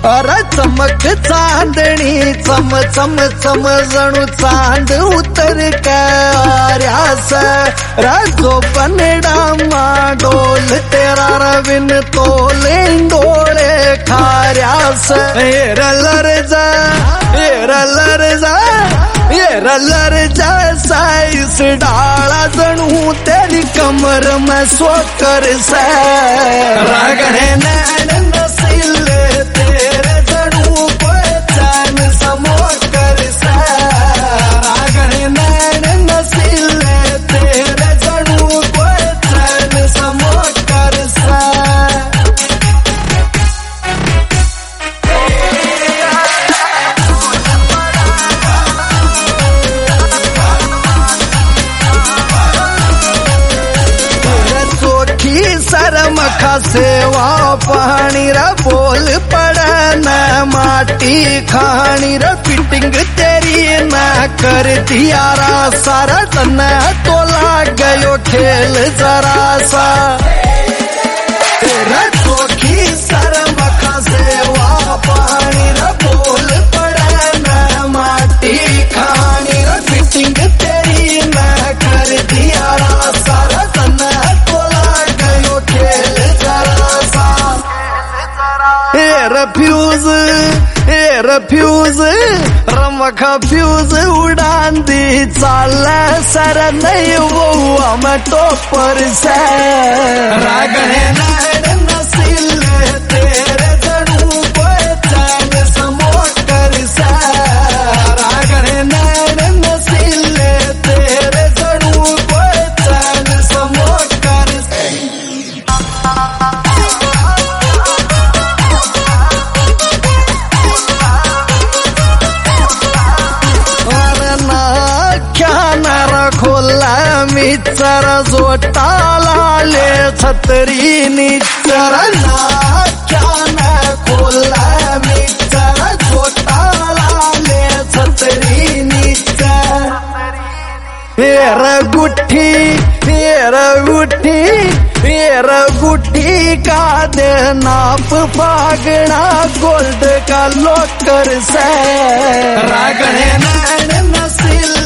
अरे चमक चांदणी चम चम चम जणू चांद उतर कार्यास राजो पनडा डोल तेरा रविन तोले डोळे खार्यास एरलर जा साईस डाला जणू तेरी कमर में सोकर से रागणे नैन नसील तेरे जणू पहचान समोकर से रागणे नैन नसील तेरे जणू पहचान समोकर से शरम का सेवा पानी रा बोल पड़न माटी खानी रा फिटिंग तेरी ना कर दिया रा सारा तन तो लाग गयो खेल जरा सा तेरा चोखी शरम का सेवा पानी रा बोल पड़न माटी खानी रा फिटिंग तेरी ना कर दिया रा सारा तन फ्यूज रमखा फ्यूज उड़ान दी चाल सर नहीं वो हम टोपर से रागणे नैन नसील तेरे जणू पहचान समोकर से रागणे नैन नसील तेरे जणू पहचान समोकर से मिचर जोटाला ले छतरी निचर नाख्यान खोला मिचर जोटाला ले छतरी निचर हेर गुठी का दे नाप फागना गोल्ड का लोकर से रागणे नैन नसील